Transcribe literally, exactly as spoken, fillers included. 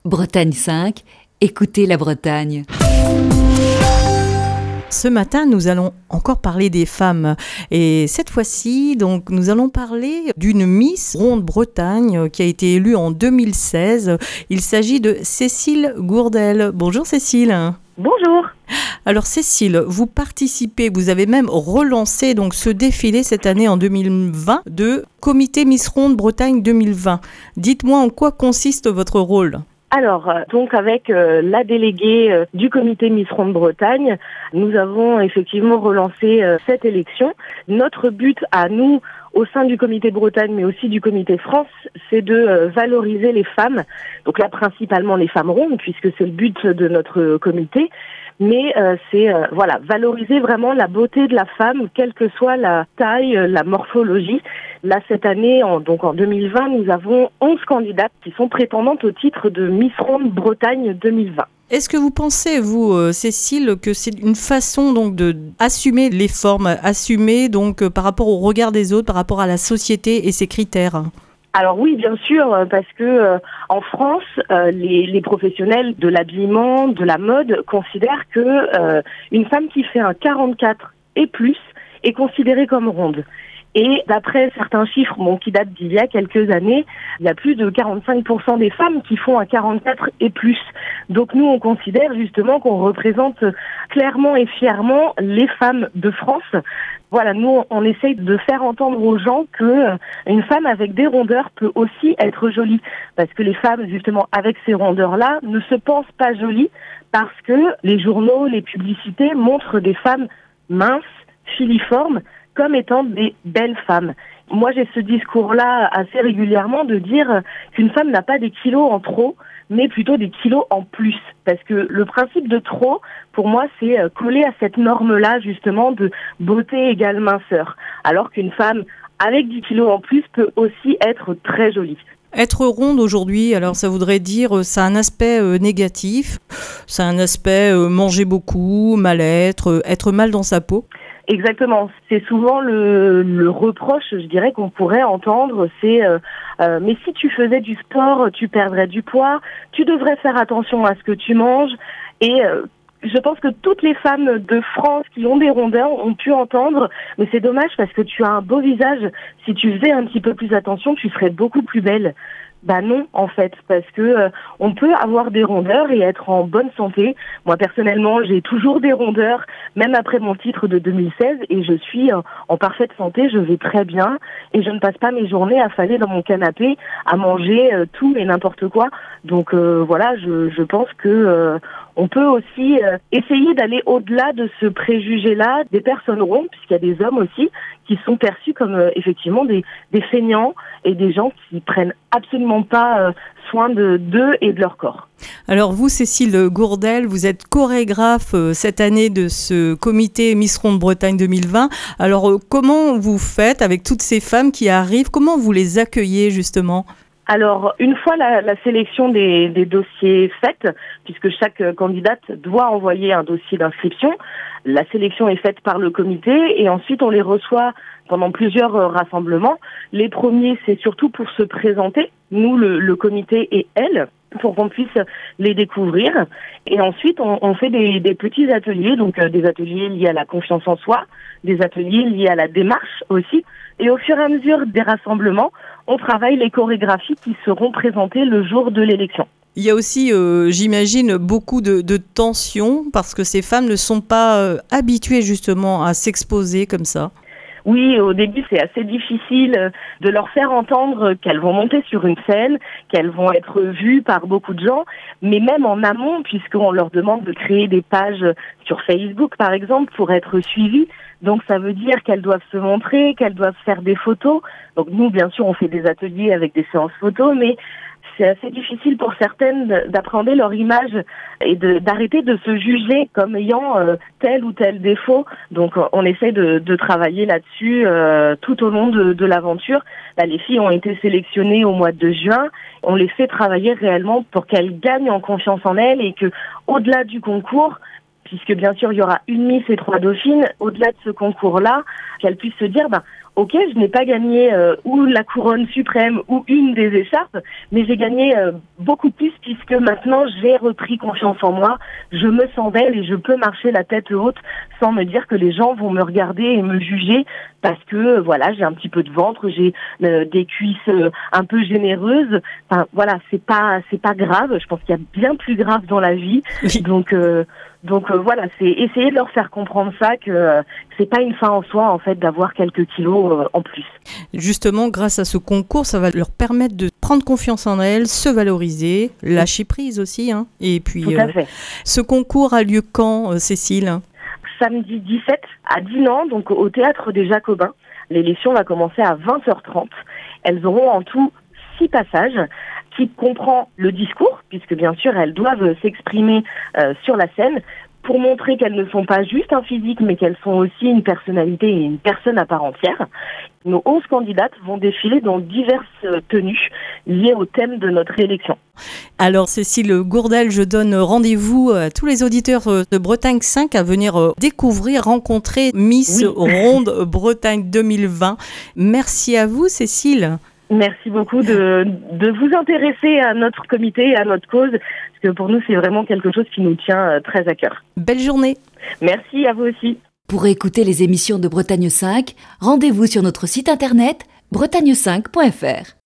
Bretagne cinq, écoutez la Bretagne. Ce matin, nous allons encore parler des femmes. Et cette fois-ci, donc, nous allons parler d'une Miss Ronde Bretagne qui a été élue en deux mille seize. Il s'agit de Cécile Gourdel. Bonjour Cécile. Bonjour. Alors Cécile, vous participez, vous avez même relancé donc ce défilé cette année en deux mille vingt de Comité Miss Ronde Bretagne deux mille vingt. Dites-moi en quoi consiste votre rôle ? Alors, donc avec euh, la déléguée euh, du comité Miss Ronde Bretagne, nous avons effectivement relancé euh, cette élection. Notre but à nous, au sein du comité Bretagne, mais aussi du comité France, c'est de euh, valoriser les femmes. Donc là, principalement les femmes rondes, puisque c'est le but de notre comité. Mais euh, c'est euh, voilà valoriser vraiment la beauté de la femme, quelle que soit la taille, la morphologie. Là, cette année, en, donc en deux mille vingt, nous avons onze candidates qui sont prétendantes au titre de Miss Ronde Bretagne deux mille vingt. Est-ce que vous pensez, vous, euh, Cécile, que c'est une façon donc de assumer les formes, assumer donc euh, par rapport au regard des autres, par rapport à la société et ses critères ? Alors oui, bien sûr, parce que euh, en France, euh, les, les professionnels de l'habillement, de la mode considèrent que euh, une femme qui fait un quarante-quatre et plus est considérée comme ronde. Et d'après certains chiffres bon, qui datent d'il y a quelques années, il y a plus de quarante-cinq pour cent des femmes qui font un quarante-quatre et plus. Donc nous, on considère justement qu'on représente clairement et fièrement les femmes de France. Voilà, nous, on essaye de faire entendre aux gens que une femme avec des rondeurs peut aussi être jolie. Parce que les femmes, justement, avec ces rondeurs-là, ne se pensent pas jolies parce que les journaux, les publicités montrent des femmes minces, filiformes, comme étant des belles femmes. Moi, j'ai ce discours-là assez régulièrement de dire qu'une femme n'a pas des kilos en trop, mais plutôt des kilos en plus. Parce que le principe de trop, pour moi, c'est coller à cette norme-là, justement, de beauté égale minceur. Alors qu'une femme avec dix kilos en plus peut aussi être très jolie. Être ronde aujourd'hui, alors ça voudrait dire, ça a un aspect euh, négatif, ça a un aspect euh, manger beaucoup, mal-être, euh, être mal dans sa peau. Exactement. C'est souvent le, le reproche, je dirais, qu'on pourrait entendre, c'est euh, euh, mais si tu faisais du sport, tu perdrais du poids, tu devrais faire attention à ce que tu manges. Et euh, je pense que toutes les femmes de France qui ont des rondeurs ont pu entendre, mais c'est dommage parce que tu as un beau visage. Si tu faisais un petit peu plus attention, tu serais beaucoup plus belle. Bah non, en fait, parce que euh, on peut avoir des rondeurs et être en bonne santé. Moi, personnellement, j'ai toujours des rondeurs, même après mon titre de deux mille seize, et je suis euh, en parfaite santé, je vais très bien, et je ne passe pas mes journées affalée dans mon canapé à manger euh, tout et n'importe quoi. Donc euh, voilà, je, je pense que euh, on peut aussi euh, essayer d'aller au-delà de ce préjugé-là des personnes rondes, puisqu'il y a des hommes aussi qui sont perçus comme euh, effectivement des, des feignants et des gens qui prennent absolument pas euh, soin de, d'eux et de leur corps. Alors vous, Cécile Gourdel, vous êtes chorégraphe euh, cette année de ce comité Miss Ronde Bretagne deux mille vingt. Alors euh, comment vous faites avec toutes ces femmes qui arrivent ? Comment vous les accueillez justement ? Alors, une fois la, la sélection des, des dossiers faite, puisque chaque candidate doit envoyer un dossier d'inscription, la sélection est faite par le comité et ensuite on les reçoit pendant plusieurs rassemblements. Les premiers, c'est surtout pour se présenter, nous, le, le comité et elles, pour qu'on puisse les découvrir. Et ensuite, on, on fait des, des petits ateliers, donc euh, des ateliers liés à la confiance en soi, des ateliers liés à la démarche aussi. Et au fur et à mesure des rassemblements, on travaille les chorégraphies qui seront présentées le jour de l'élection. Il y a aussi, euh, j'imagine, beaucoup de, de tensions parce que ces femmes ne sont pas euh, habituées justement à s'exposer comme ça. Oui, au début, c'est assez difficile de leur faire entendre qu'elles vont monter sur une scène, qu'elles vont être vues par beaucoup de gens, mais même en amont, puisqu'on leur demande de créer des pages sur Facebook, par exemple, pour être suivies. Donc, ça veut dire qu'elles doivent se montrer, qu'elles doivent faire des photos. Donc, nous, bien sûr, on fait des ateliers avec des séances photos, mais c'est assez difficile pour certaines d'appréhender leur image et de, d'arrêter de se juger comme ayant euh, tel ou tel défaut. Donc on essaie de, de travailler là-dessus euh, tout au long de, de l'aventure. Là, les filles ont été sélectionnées au mois de juin. On les fait travailler réellement pour qu'elles gagnent en confiance en elles et que, au-delà du concours, puisque bien sûr il y aura une Miss et trois Dauphines, au-delà de ce concours-là, qu'elles puissent se dire, ben, ok, je n'ai pas gagné euh, ou la couronne suprême ou une des écharpes, mais j'ai gagné euh, beaucoup plus puisque maintenant j'ai repris confiance en moi, je me sens belle et je peux marcher la tête haute sans me dire que les gens vont me regarder et me juger parce que euh, voilà, j'ai un petit peu de ventre, j'ai euh, des cuisses euh, un peu généreuses. Enfin voilà, c'est pas c'est pas grave. Je pense qu'il y a bien plus grave dans la vie. Oui. Donc euh, donc euh, voilà, c'est essayer de leur faire comprendre ça que euh, c'est pas une fin en soi en fait d'avoir quelques kilos euh, en plus. Justement, grâce à ce concours, ça va leur permettre de prendre confiance en elles, se valoriser, lâcher prise aussi. Hein. Et puis, Tout à euh, fait. ce concours a lieu quand, euh, Cécile ? Samedi dix-sept à Dinan, donc au Théâtre des Jacobins. L'élection va commencer à vingt heures trente. Elles auront en tout six passages qui comprend le discours, puisque bien sûr elles doivent s'exprimer euh, sur la scène pour montrer qu'elles ne sont pas juste un physique, mais qu'elles sont aussi une personnalité et une personne à part entière. Nos onze candidates vont défiler dans diverses tenues liées au thème de notre élection. Alors Cécile Gourdel, je donne rendez-vous à tous les auditeurs de Bretagne cinq à venir découvrir, rencontrer Miss Oui. Ronde Bretagne deux mille vingt. Merci à vous Cécile. Merci beaucoup de, de vous intéresser à notre comité et à notre cause, parce que pour nous, c'est vraiment quelque chose qui nous tient très à cœur. Belle journée. Merci à vous aussi. Pour écouter les émissions de Bretagne cinq, rendez-vous sur notre site internet bretagne cinq point f r.